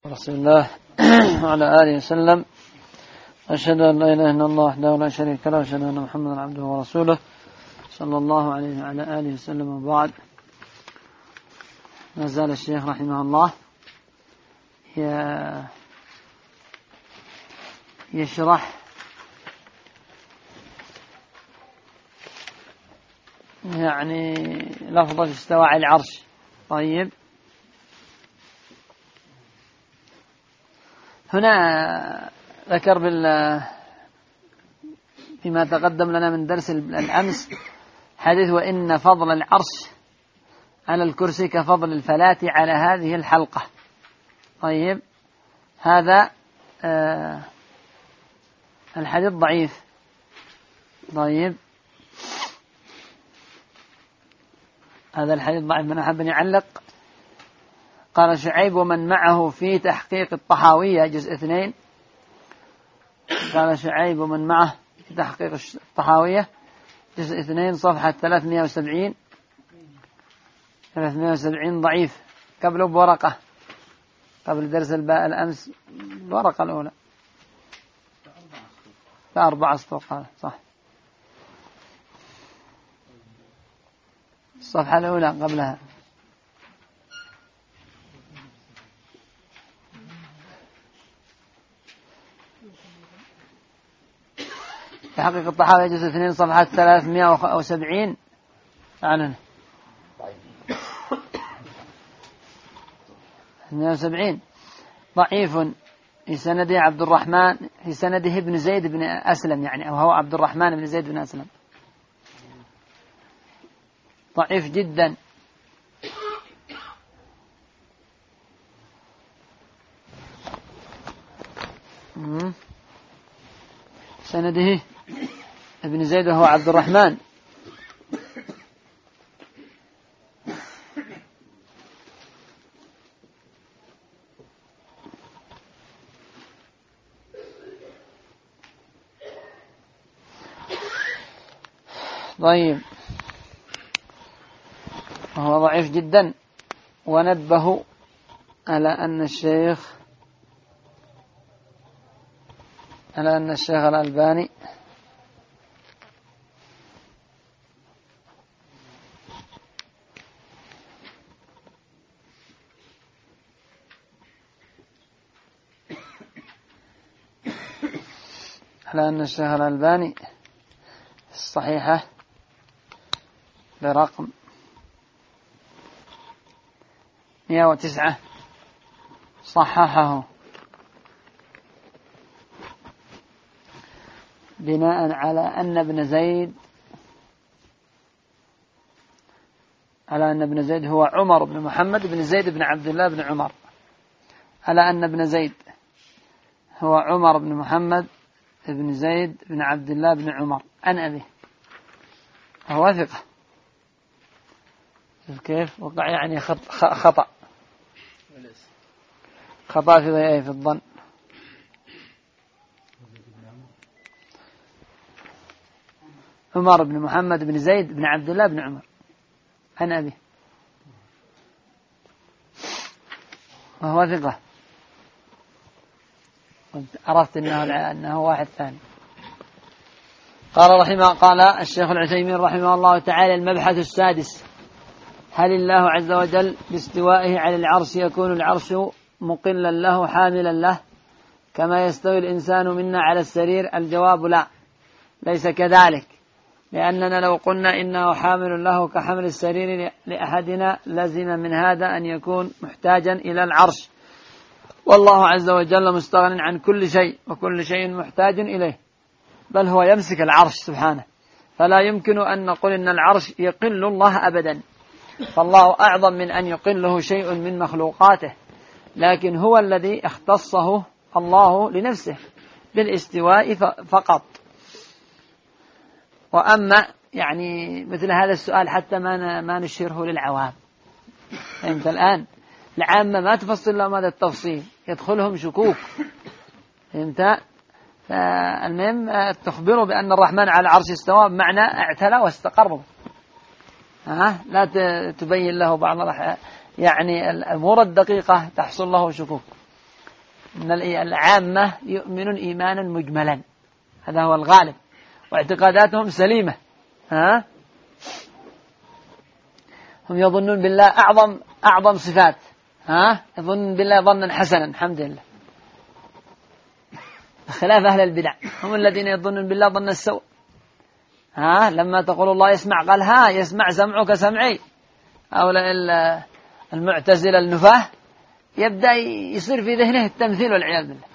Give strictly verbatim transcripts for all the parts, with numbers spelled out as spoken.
رسول الله وعلى آله وسلم. أشهد أن لا إله إلا الله وحده لا شريك له، وأشهد أن محمدا عبده ورسوله صلى الله عليه وعلى آله وسلم. وبعد، ما زال الشيخ رحمه الله يشرح يعني لفظة استوى على العرش. طيب، هنا ذكر فيما تقدم لنا من درس الأمس حديث وإن فضل العرش على الكرسي كفضل الفلاة على هذه الحلقة. طيب، هذا آه الحديث ضعيف. طيب، هذا الحديث ضعيف. من أحب أن يعلق قال شعيب ومن معه في تحقيق الطحاوية جزء اثنين. قال شعيب ومن معه في تحقيق الطحاوية جزء اثنين صفحة ثلاثمائة وسبعين ثلاثمائة وسبعين ضعيف. قبله بورقة، قبل درس الباء الأمس الورقة الأولى فأربع أسطر. قال صح، الصفحة الأولى قبلها. تحقيق الطحاوية جزء اثنين صفحة ثلاثمائة وسبعين أعلن ثلاثمائة وسبعين ضعيف. في سنده عبد الرحمن، في سنده ابن زيد بن أسلم، يعني أو هو عبد الرحمن بن زيد بن أسلم. ضعيف جدا. سنده ابن زيد وهو عبد الرحمن. طيب، وهو ضعيف جدا. ونبه على أن الشيخ على أن الشيخ الألباني على أن الشيخ الألباني الصحيحة برقم مئة وتسعة صححه بناء على أن ابن زيد على أن ابن زيد هو عمر بن محمد بن زيد بن عبد الله بن عمر على أن ابن زيد هو عمر بن محمد بن زيد بن عبد الله بن عمر عن أبيه. هو ثقة. كيف وقع يعني خطأ خطأ في في الظن. عمر بن محمد بن زيد بن عبد الله بن عمر عن أبيه، وهو ثقة. عرفت أنه, أنه واحد ثاني. قال رحمه قال الشيخ العثيمين رحمه الله تعالى: المبحث السادس: هل الله عز وجل باستوائه على العرش يكون العرش مقلا له حاملا له كما يستوي الإنسان منا على السرير؟ الجواب: لا، ليس كذلك، لأننا لو قلنا إنه حامل له كحمل السرير لأحدنا لزم من هذا أن يكون محتاجا إلى العرش، والله عز وجل مستغن عن كل شيء وكل شيء محتاج إليه، بل هو يمسك العرش سبحانه، فلا يمكن أن نقول إن العرش يقل الله أبدا، فالله أعظم من أن يقله شيء من مخلوقاته، لكن هو الذي اختصه الله لنفسه بالاستواء فقط. وأما يعني مثل هذا السؤال حتى ما ما نشيره للعوام. فهمت الآن؟ العامة ما تفصل لهم هذا التفصيل، يدخلهم شكوك. فهمت؟ فالمهم تخبروا بأن الرحمن على العرش استوى بمعنى اعتلى واستقر. ها، لا تبين له بعض يعني الأمور الدقيقة تحصل له شكوك. أن العامة يؤمنون إيمانا مجملا، هذا هو الغالب، واعتقاداتهم سليمة. ها؟ هم يظنون بالله أعظم أعظم صفات، ها؟ يظنون بالله ظنا حسنا، الحمد لله، خلاف أهل البدع، هم الذين يظنون بالله ظن السوء. ها؟ لما تقول الله يسمع، قال ها يسمع سمعك سمعي، أو المعتزلة النفاه يبدأ يصير في ذهنه التمثيل والعياذ بالله.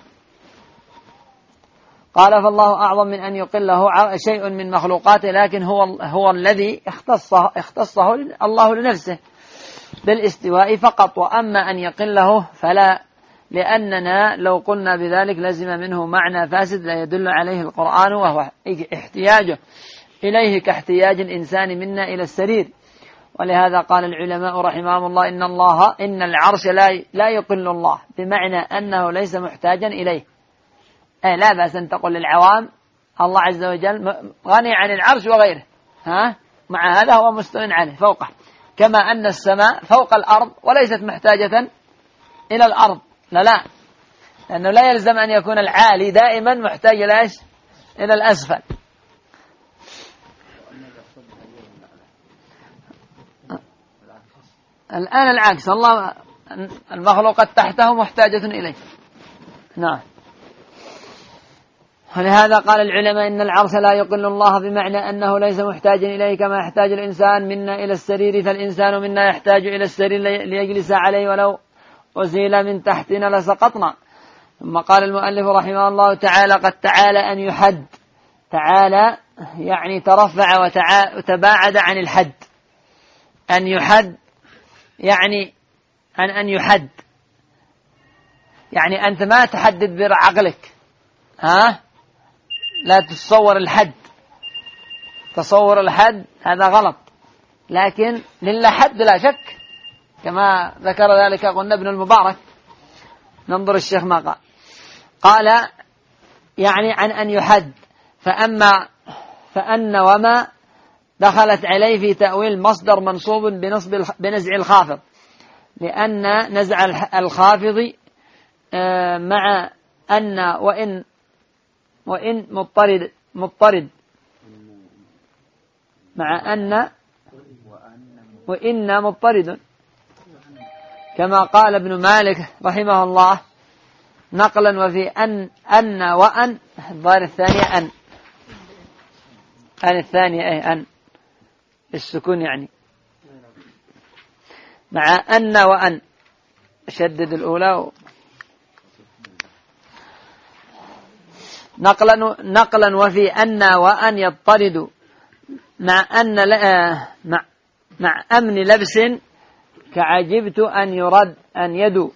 قال فالله أعظم من أن يقله شيء من مخلوقاته، لكن هو هو الذي اختصه اختصه الله لنفسه بالاستواء فقط، وأما أن يقله فلا، لأننا لو قلنا بذلك لزم منه معنى فاسد لا يدل عليه القرآن، وهو احتياجه إليه كاحتياج الإنسان منا إلى السرير. ولهذا قال العلماء رحمهم الله إن الله إن العرش لا لا يقل الله، بمعنى أنه ليس محتاجا إليه. أي لا بأس أن تقول للعوام الله عز وجل غني عن العرش وغيره، ها؟ مع هذا هو مستوٍ عليه فوقه، كما أن السماء فوق الأرض وليست محتاجة إلى الأرض، لا لا، لأنه لا يلزم أن يكون العالي دائما محتاج إلى إيش؟ إلى الأسفل. الآن العكس، الله المخلوقات تحته محتاجة إليه. نعم. ولهذا قال العلماء إن العرش لا يقل الله، بمعنى أنه ليس محتاجا إليه كما يحتاج الإنسان منا إلى السرير، فالإنسان منا يحتاج إلى السرير ليجلس عليه، ولو أزيل من تحتنا لسقطنا. ثم قال المؤلف رحمه الله تعالى قد تعالى أن يحد، تعالى يعني ترفع وتباعد عن الحد، أن يحد يعني أن أن يحد يعني أنت ما تحدد بعقلك، ها؟ لا تتصور الحد، تصور الحد هذا غلط، لكن لله حد لا شك، كما ذكر ذلك قلنا ابن المبارك. ننظر الشيخ ما قال، قال يعني عن أن يحد، فأما فأن وما دخلت عليه في تأويل مصدر منصوب بنصب بنزع الخافض، لأن نزع الخافض مع أن وإن وإن مضطرد مضطرد مع أن وإن مضطرد، كما قال ابن مالك رحمه الله نقلا، وفي أن أن وأن الظاهر الثانية أن أن الثانية أي أن السكون، يعني مع أن وأن شدد الأولى و... نقلا نقلا وفي أن وأن يضطرد مع أن مع مع أمن لبس كعجبت أن يرد أن يدو.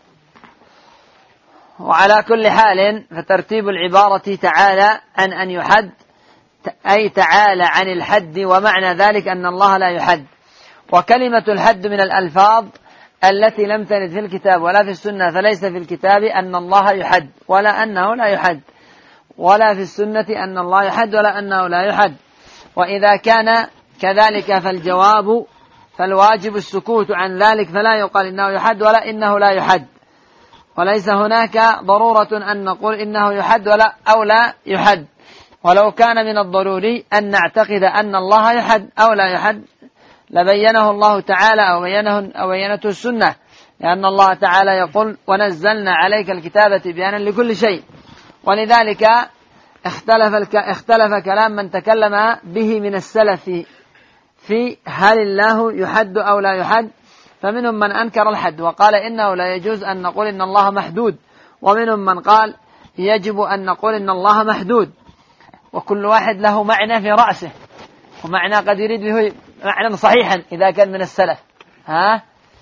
وعلى كل حال فترتيب العبارة تعالى عن أن يحد أي تعالى عن الحد، ومعنى ذلك أن الله لا يحد. وكلمة الحد من الألفاظ التي لم ترد في الكتاب ولا في السنة، فليس في الكتاب أن الله يحد ولا أنه لا يحد، ولا في السنة أن الله يحد ولا أنه لا يحد. وإذا كان كذلك فالجواب فالواجب السكوت عن ذلك، فلا يقال إنه يحد ولا إنه لا يحد، وليس هناك ضرورة أن نقول إنه يحد ولا أو لا يحد. ولو كان من الضروري أن نعتقد أن الله يحد أو لا يحد لبينه الله تعالى أو بينه أو بينته السنة، لأن الله تعالى يقول ونزلنا عليك الكتاب تبيانا لكل شيء. ولذلك اختلف الك... اختلف كلام من تكلم به من السلف في هل الله يحد أو لا يحد، فمنهم من أنكر الحد وقال إنه لا يجوز أن نقول إن الله محدود، ومنهم من قال يجب أن نقول إن الله محدود، وكل واحد له معنى في رأسه، ومعنى قد يريد به معنى صحيحا إذا كان من السلف. ها؟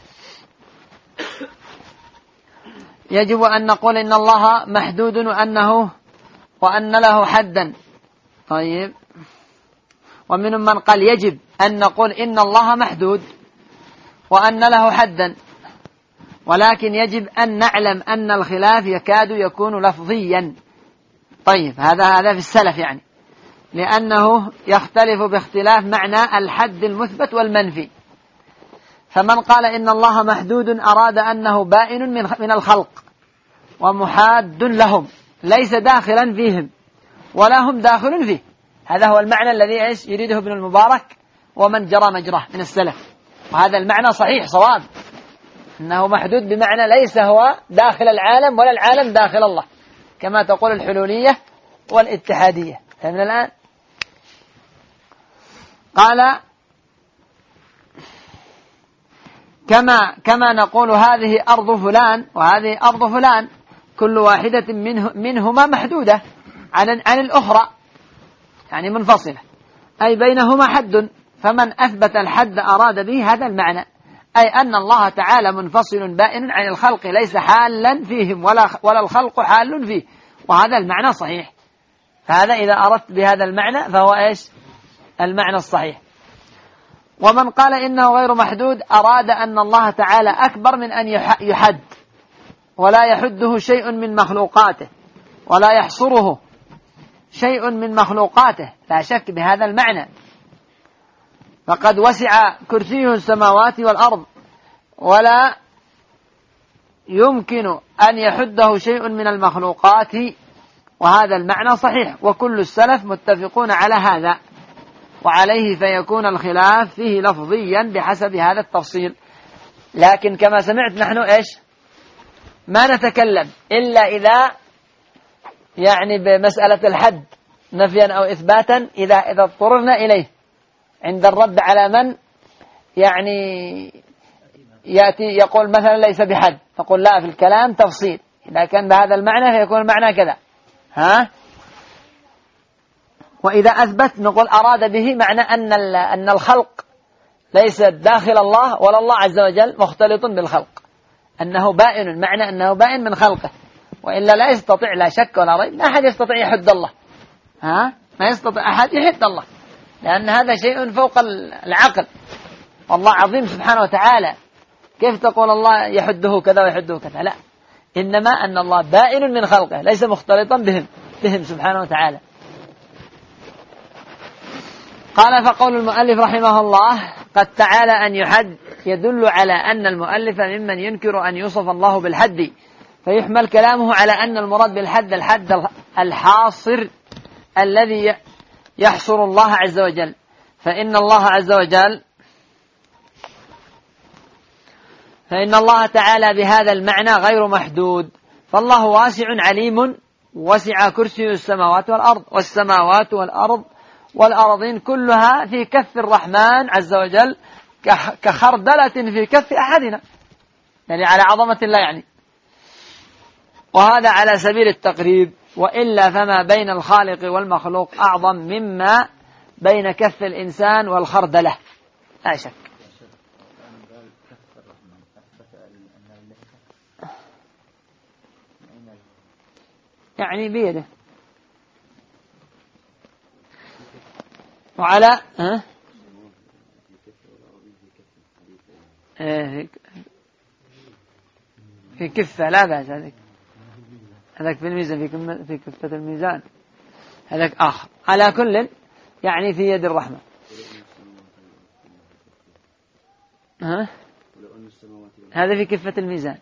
يجب أن نقول إن الله محدود وأنه وأن له حدا. طيب، ومنهم من قال يجب أن نقول إن الله محدود وأن له حدا، ولكن يجب أن نعلم أن الخلاف يكاد يكون لفظيا. طيب، هذا هذا في السلف يعني، لأنه يختلف باختلاف معنى الحد المثبت والمنفي. فمن قال إن الله محدود أراد أنه بائن من من الخلق، ومحاد لهم، ليس داخلا فيهم ولا هم داخل فيه. هذا هو المعنى الذي إيش يريده ابن المبارك ومن جرى مجراه من السلف، وهذا المعنى صحيح صواب، أنه محدود بمعنى ليس هو داخل العالم ولا العالم داخل الله، كما تقول الحلولية والاتحادية. فهمنا الآن؟ قال كما كما نقول هذه أرض فلان وهذه أرض فلان، كل واحدة منه منهما محدودة عن عن الأخرى، يعني منفصلة، أي بينهما حد، فمن أثبت الحد أراد به هذا المعنى، أي أن الله تعالى منفصل بائن عن الخلق، ليس حالا فيهم ولا ولا الخلق حال فيه، وهذا المعنى صحيح. فهذا إذا أردت بهذا المعنى فهو إيش المعنى الصحيح. ومن قال إنه غير محدود أراد أن الله تعالى أكبر من أن يحد، ولا يحده شيء من مخلوقاته، ولا يحصره شيء من مخلوقاته، لا شك بهذا المعنى. فقد وسع كرسيه السماوات والأرض، ولا يمكن أن يحده شيء من المخلوقات، وهذا المعنى صحيح، وكل السلف متفقون على هذا، وعليه فيكون الخلاف فيه لفظيا بحسب هذا التفصيل. لكن كما سمعت نحن إيش ما نتكلم إلا إذا يعني بمسألة الحد نفيا أو إثباتا، إذا إذا اضطررنا إليه عند الرد على من يعني يأتي يقول مثلا ليس بحد، نقول لا، في الكلام تفصيل، إذا كان بهذا المعنى فيكون المعنى كذا، ها. وإذا أثبت نقول أراد به معنى أن أن الخلق ليس داخل الله ولا الله عز وجل مختلط بالخلق، أنه بائن، معنى أنه بائن من خلقه، وإلا لا يستطيع لا شك ولا ريب، لا أحد يستطيع يحد الله، ها، ما يستطيع أحد يحد الله، لأن هذا شيء فوق العقل، والله عظيم سبحانه وتعالى، كيف تقول الله يحده كذا ويحده كذا؟ لا، إنما أن الله بائن من خلقه، ليس مختلطا بهم بهم سبحانه وتعالى. قال فقول المؤلف رحمه الله قد تعالى أن يحد يدل على أن المؤلف ممن ينكر أن يوصف الله بالحد، فيحمل كلامه على أن المراد بالحد الحد الحاصر الذي يحصر الله عز وجل، فإن الله عز وجل فإن الله تعالى بهذا المعنى غير محدود، فالله واسع عليم، وسع كرسي السماوات والأرض، والسماوات والأرض والأرضين كلها في كف الرحمن عز وجل كخردلة في كف أحدنا، يعني على عظمة الله يعني. وهذا على سبيل التقريب، وإلا فما بين الخالق والمخلوق أعظم مما بين كف الإنسان والخردلة لا شك. يعني بيده وعلى ها في كفة لا بأس، هذاك هذاك في الميزان في في كفة الميزان، هذاك آخر. على كل يعني في يد الرحمة. ها هذا في كفة الميزان.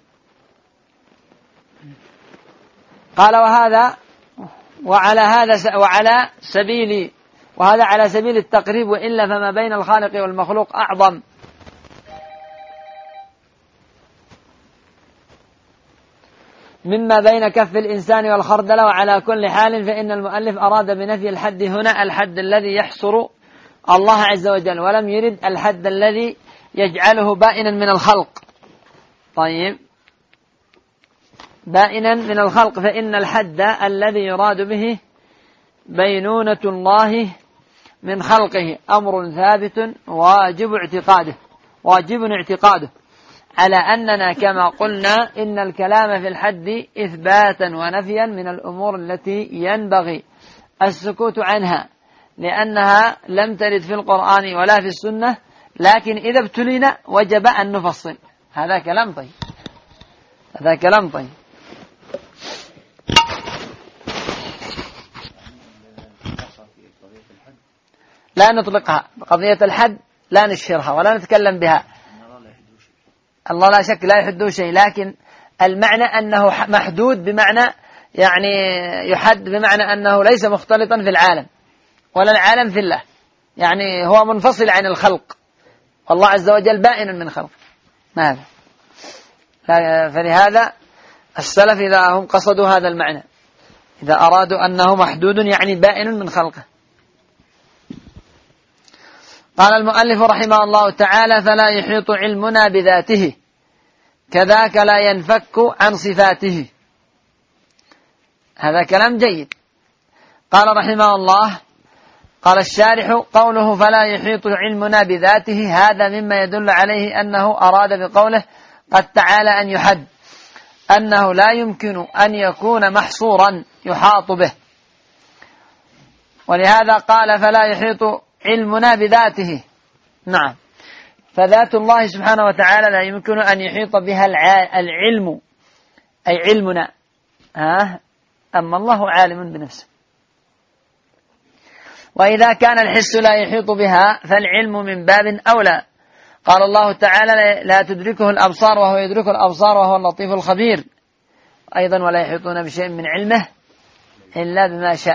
قال وهذا وعلى هذا وعلى سبيل وهذا على سبيل التقريب، وإلا فما بين الخالق والمخلوق أعظم مما بين كف الإنسان والخردلة. وعلى كل حال فإن المؤلف أراد بنفي الحد هنا الحد الذي يحصر الله عز وجل، ولم يرد الحد الذي يجعله بائنا من الخلق. طيب، بائنا من الخلق، فإن الحد الذي يراد به بينونة الله من خلقه أمر ثابت واجب اعتقاده واجب اعتقاده على أننا كما قلنا إن الكلام في الحد إثباتا ونفيا من الأمور التي ينبغي السكوت عنها، لأنها لم ترد في القرآن ولا في السنة، لكن إذا ابتلينا وجب أن نفصل. هذا كلام طيب، هذا كلام طيب. لا نطلقها قضية الحد، لا نشهرها ولا نتكلم بها. الله لا شك لا يحده شيء، لكن المعنى أنه محدود بمعنى يعني يحد بمعنى أنه ليس مختلطا في العالم ولا العالم في الله، يعني هو منفصل عن الخلق، والله عز وجل بائن من خلقه. هذا فلهذا السلف إذا هم قصدوا هذا المعنى، إذا أرادوا أنه محدود يعني بائن من خلقه. قال المؤلف رحمه الله تعالى: فلا يحيط علمنا بذاته كذاك لا ينفك عن صفاته. هذا كلام جيد. قال رحمه الله، قال الشارح: قوله فلا يحيط علمنا بذاته هذا مما يدل عليه أنه أراد بقوله قد تعالى أن يحد أنه لا يمكن أن يكون محصورا يحاط به، ولهذا قال فلا يحيط علمنا بذاته. نعم، فذات الله سبحانه وتعالى لا يمكن أن يحيط بها العلم، أي علمنا، ها أما الله عالم بنفسه. وإذا كان الحس لا يحيط بها فالعلم من باب أولى. قال الله تعالى: لا تدركه الأبصار وهو يدرك الأبصار وهو اللطيف الخبير. أيضا ولا يحيطون بشيء من علمه إلا بما شاء.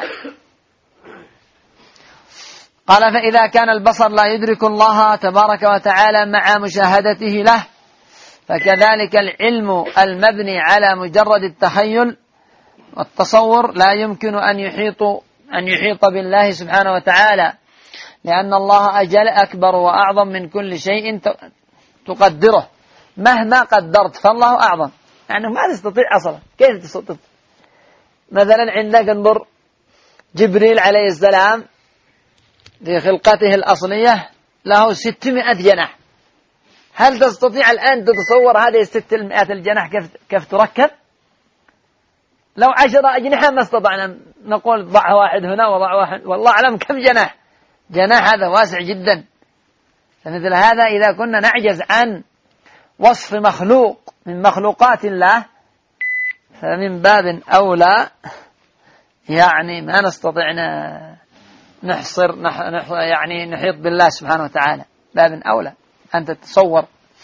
قال: فإذا كان البصر لا يدرك الله تبارك وتعالى مع مشاهدته له، فكذلك العلم المبني على مجرد التخيل والتصور لا يمكن أن يحيط أن يحيط بالله سبحانه وتعالى، لأن الله أجل أكبر وأعظم من كل شيء تقدره. مهما قدرت فالله أعظم، يعني ما تستطيع أصلا. كيف تستطيع؟ مثلا عندك انظر جبريل عليه السلام في خلقته الأصلية له ستمائة جناح. هل تستطيع الآن تتصور هذه ستمائة الجناح كيف كيف تركب؟ لو عشرة أجنحة ما استطعنا نقول ضع واحد هنا وضع واحد، والله أعلم كم جناح. جناح هذا واسع جدا. فمثل هذا إذا كنا نعجز عن وصف مخلوق من مخلوقات الله فمن باب أولى يعني ما نستطيع نحصر نح يعني نحيط بالله سبحانه وتعالى. باب أولى أن تتصور.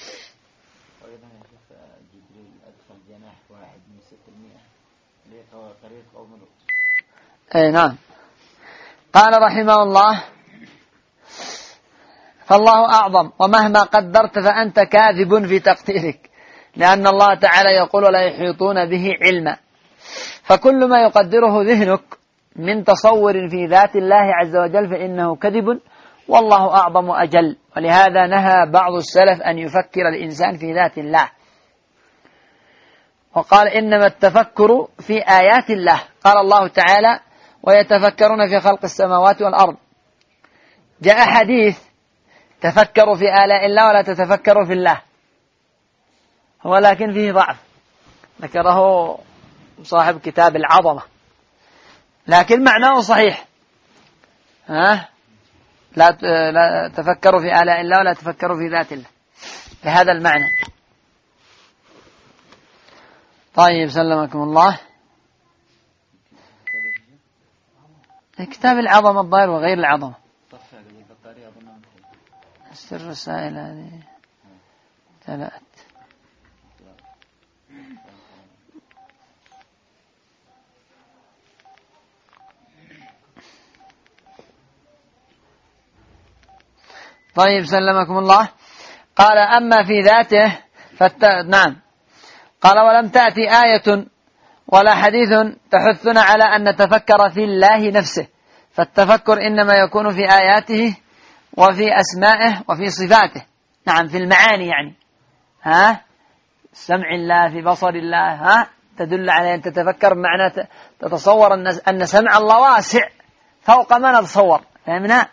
أي نعم. قال رحمه الله: فالله أعظم، ومهما قدرت فأنت كاذب في تقديرك، لأن الله تعالى يقول ولا يحيطون به علما. فكل ما يقدره ذهنك من تصور في ذات الله عز وجل فإنه كذب، والله أعظم وأجل. ولهذا نهى بعض السلف أن يفكر الإنسان في ذات الله، وقال إنما التفكر في آيات الله. قال الله تعالى: ويتفكرون في خلق السماوات والأرض. جاء حديث: تفكروا في آلاء الله ولا تتفكروا في الله، ولكن فيه ضعف، ذكره صاحب كتاب العظمة، لكن معناه صحيح. ها لا لا تفكروا في آلاء الله ولا تفكروا في ذات الله، بهذا المعنى. طيب سلمكم الله. كتاب العظمة الظاهر وغير العظمة، السر الرسائل هذه ثلاث. طيب سلمكم الله. قال: أما في ذاته فت... نعم. قال: ولم تأتي آية ولا حديث تحثنا على أن نتفكر في الله نفسه، فالتفكر إنما يكون في آياته وفي أسمائه وفي صفاته. نعم، في المعاني يعني، ها سمع الله، في بصر الله، ها تدل على أن تتفكر بمعنى تتصور أن سمع الله واسع فوق ما نتصور. فهمنا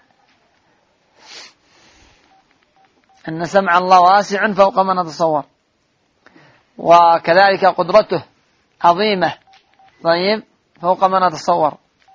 أن سمع الله واسع فوق ما نتصور، وكذلك قدرته عظيمة طيب فوق ما نتصور.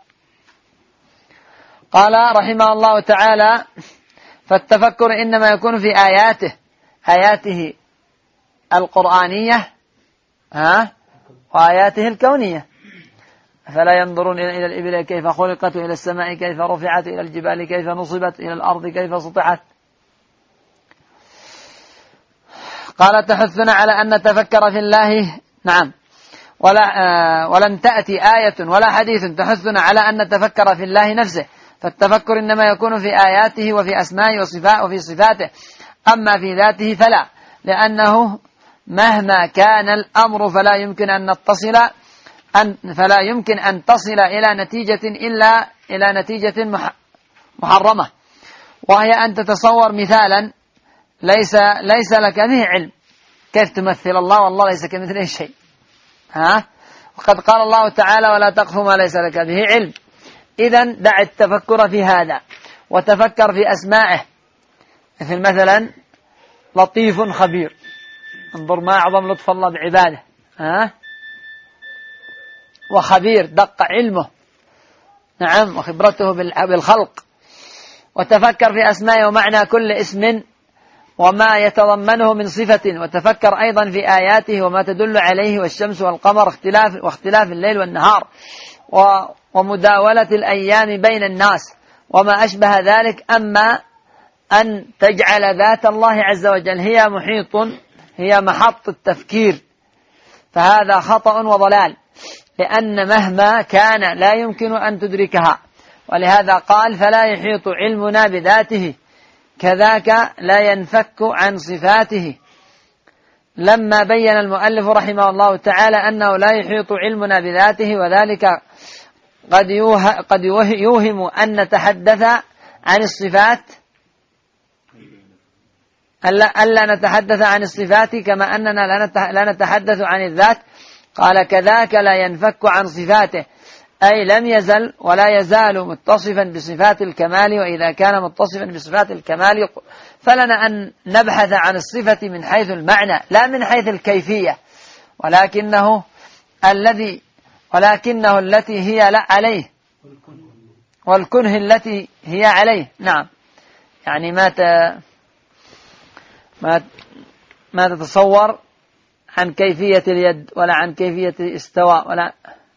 قال رحمه الله تعالى: فالتفكر إنما يكون في آياته آياته القرآنية ها وآياته الكونية. فلا ينظرون إلى الإبل كيف خلقت، إلى السماء كيف رفعت، إلى الجبال كيف نصبت، إلى الأرض كيف سطحت. قال: تحثنا على أن نتفكر في الله نعم. ولا آه ولم تأتي آية ولا حديث تحثنا على أن نتفكر في الله نفسه، فالتفكر إنما يكون في آياته وفي أسمائه وصفاته وفي صفاته، أما في ذاته فلا، لأنه مهما كان الأمر فلا يمكن أن نتصل أن فلا يمكن أن تصل إلى نتيجة إلا إلى نتيجة محرمة، وهي أن تتصور مثالا ليس ليس لك به علم. كيف تمثل الله والله ليس كمثله شيء؟ ها؟ وقد قال الله تعالى: ولا تقف ما ليس لك به علم. إذن دع التفكر في هذا، وتفكر في أسمائه، مثل مثلا لطيف خبير، انظر ما أعظم لطف الله بعباده. ها؟ وخبير دق علمه، نعم، وخبرته بالخلق. وتفكر في أسمائه ومعنى كل اسم وما يتضمنه من صفة، وتفكر أيضا في آياته وما تدل عليه، والشمس والقمر اختلاف واختلاف الليل والنهار، ومداولة الأيام بين الناس وما أشبه ذلك. أما أن تجعل ذات الله عز وجل هي محيط هي محط التفكير فهذا خطأ وضلال، لأن مهما كان لا يمكن أن تدركها، ولهذا قال: فلا يحيط علمنا بذاته، كذاك لا ينفك عن صفاته. لما بين المؤلف رحمه الله تعالى أنه لا يحيط علمنا بذاته، وذلك قد قد يوهم أن نتحدث عن الصفات ألا نتحدث عن الصفات كما أننا لا نتحدث عن الذات. قال: كذاك لا ينفك عن صفاته، أي لم يزل ولا يزال متصفا بصفات الكمال، وإذا كان متصفا بصفات الكمال فلنا أن نبحث عن الصفة من حيث المعنى لا من حيث الكيفية، ولكنه الذي ولكنه التي هي لا عليه، والكنه التي هي عليه. نعم، يعني ما ت... ما ما تتصور عن كيفية اليد ولا عن كيفية الاستواء ولا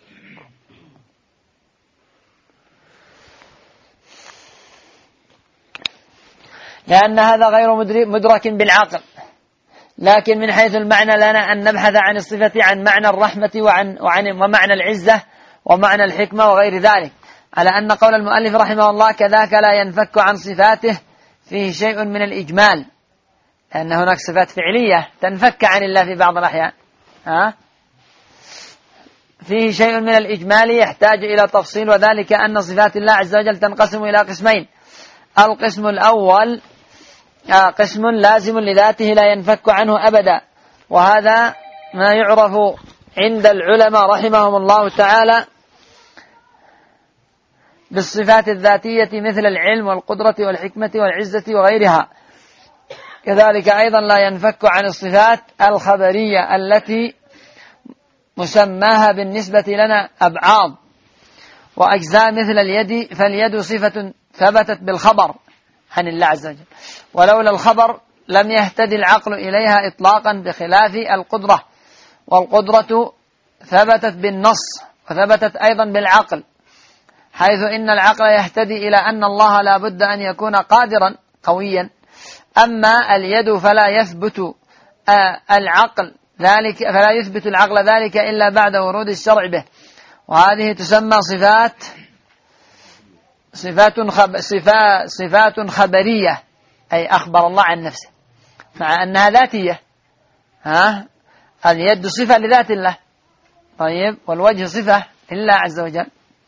لأن هذا غير مدرك بالعقل. لكن من حيث المعنى لنا أن نبحث عن الصفة عن معنى الرحمة وعن, وعن ومعنى العزة ومعنى الحكمة وغير ذلك، على أن قول المؤلف رحمه الله: كذاك لا ينفك عن صفاته، فيه شيء من الإجمال، لأن هناك صفات فعلية تنفك عن الله في بعض الأحيان. ها؟ فيه شيء من الإجمال يحتاج إلى تفصيل، وذلك أن صفات الله عز وجل تنقسم إلى قسمين: القسم الأول قسم لازم لذاته لا ينفك عنه أبدا، وهذا ما يعرف عند العلماء رحمهم الله تعالى بالصفات الذاتية، مثل العلم والقدرة والحكمة والعزة وغيرها. كذلك أيضا لا ينفك عن الصفات الخبرية التي مسماها بالنسبة لنا أبعاض وأجزاء، مثل اليد، فاليد صفة ثبتت بالخبر عن الله عز وجل، ولولا الخبر لم يهتدي العقل إليها إطلاقا، بخلاف القدرة، والقدرة ثبتت بالنص وثبتت أيضا بالعقل، حيث إن العقل يهتدي إلى أن الله لا بد أن يكون قادرا قويا. أما اليد فلا يثبت العقل ذلك فلا يثبت العقل ذلك إلا بعد ورود الشرع به، وهذه تسمى صفات صفات خب صفات صفات خبرية، أي أخبر الله عن نفسه مع أنها ذاتية. ها؟ اليد صفة لذات الله، طيب، والوجه صفة لله عز وجل،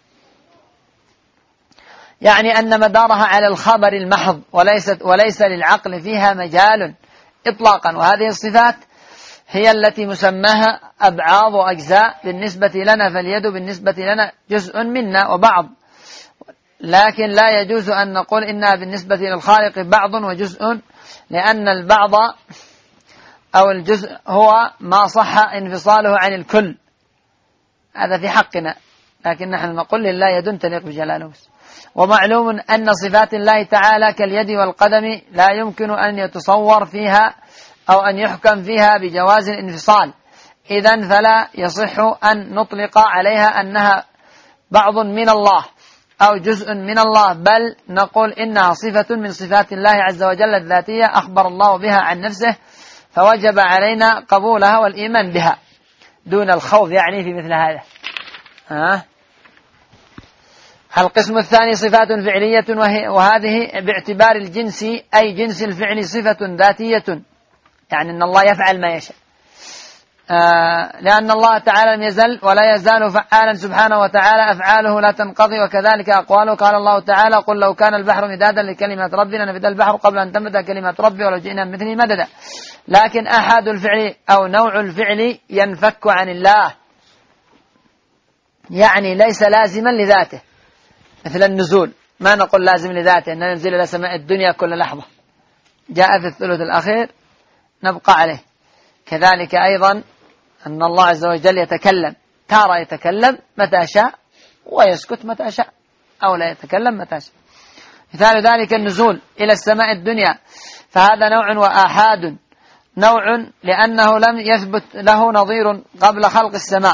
يعني أن مدارها على الخبر المحض، وليست وليس للعقل فيها مجال إطلاقا. وهذه الصفات هي التي مسماها أبعاض وأجزاء بالنسبة لنا، فاليد بالنسبة لنا جزء منا وبعض، لكن لا يجوز أن نقول إنها بالنسبة للخالق بعض وجزء، لأن البعض أو الجزء هو ما صح انفصاله عن الكل، هذا في حقنا، لكن نحن نقول لله يد تليق بجلاله. ومعلوم أن صفات الله تعالى كاليد والقدم لا يمكن أن يتصور فيها أو أن يحكم فيها بجواز الانفصال، إذن فلا يصح أن نطلق عليها أنها بعض من الله أو جزء من الله، بل نقول إنها صفة من صفات الله عز وجل الذاتية أخبر الله بها عن نفسه، فوجب علينا قبولها والإيمان بها. دون الخوض يعني في مثل هذا. ها القسم الثاني صفات فعلية، وهذه باعتبار الجنس أي جنس الفعل صفة ذاتية، يعني أن الله يفعل ما يشاء، آه لأن الله تعالى لم يزل ولا يزال فعالا سبحانه وتعالى، أفعاله لا تنقضي، وكذلك أقواله. قال الله تعالى: قل لو كان البحر مدادا لكلمات ربنا لنفد البحر قبل أن تنفد كلمات ربي ولو جئنا بمثله مددا. لكن أحد الفعل أو نوع الفعل ينفك عن الله، يعني ليس لازما لذاته، مثل النزول ما نقول لازم لذاته أن ننزل إلى سماء الدنيا كل لحظة، جاء في الثلث الأخير نبقى عليه. كذلك أيضا أن الله عز وجل يتكلم، تارة يتكلم متى شاء ويسكت متى شاء، أو لا يتكلم متى شاء. مثال ذلك النزول إلى السماء الدنيا، فهذا نوع وآحاد. نوع لأنه لم يثبت له نظير قبل خلق السماء،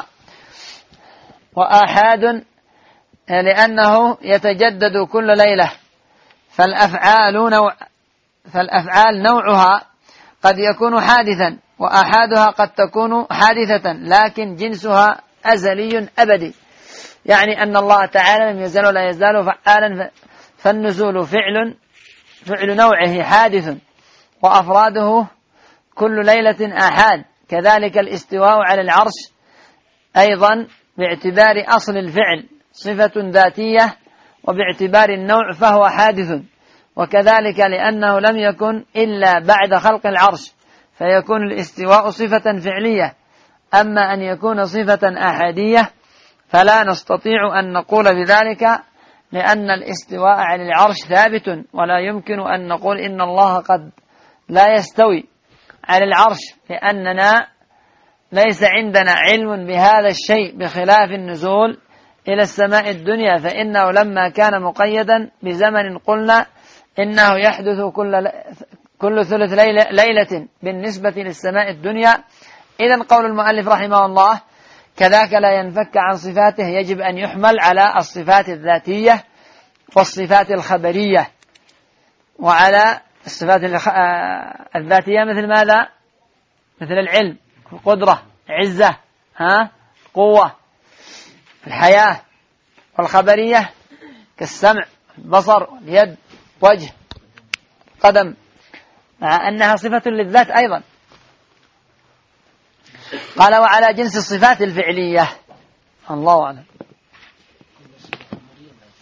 وآحاد لأنه يتجدد كل ليلة. فالأفعال نوع فالأفعال نوعها قد يكون حادثا، وآحادها قد تكون حادثة لكن جنسها أزلي أبدي، يعني أن الله تعالى لم يزال ولا يزال فعالا، فالنزول فعل فعل نوعه حادث، وأفراده كل ليلة آحاد. كذلك الاستواء على العرش أيضا باعتبار أصل الفعل صفة ذاتية، وباعتبار النوع فهو حادث. وكذلك لأنه لم يكن إلا بعد خلق العرش، فيكون الاستواء صفة فعلية. أما أن يكون صفة أحادية فلا نستطيع أن نقول بذلك، لأن الاستواء على العرش ثابت، ولا يمكن أن نقول إن الله قد لا يستوي على العرش، لأننا ليس عندنا علم بهذا الشيء، بخلاف النزول إلى السماء الدنيا، فإنه لما كان مقيدا بزمن قلنا إنه يحدث كل كل ثلث ليلة, ليلة بالنسبة للسماء الدنيا. إذن قول المؤلف رحمه الله: كذاك لا ينفك عن صفاته، يجب أن يحمل على الصفات الذاتية والصفات الخبرية، وعلى الصفات الذاتية مثل ماذا؟ مثل العلم، القدرة، عزة، ها قوة، الحياة. والخبرية كالسمع، البصر، اليد، وجه، قدم، مع أنها صفة للذات أيضا. قال: وعلى جنس الصفات الفعلية. الله أعلم.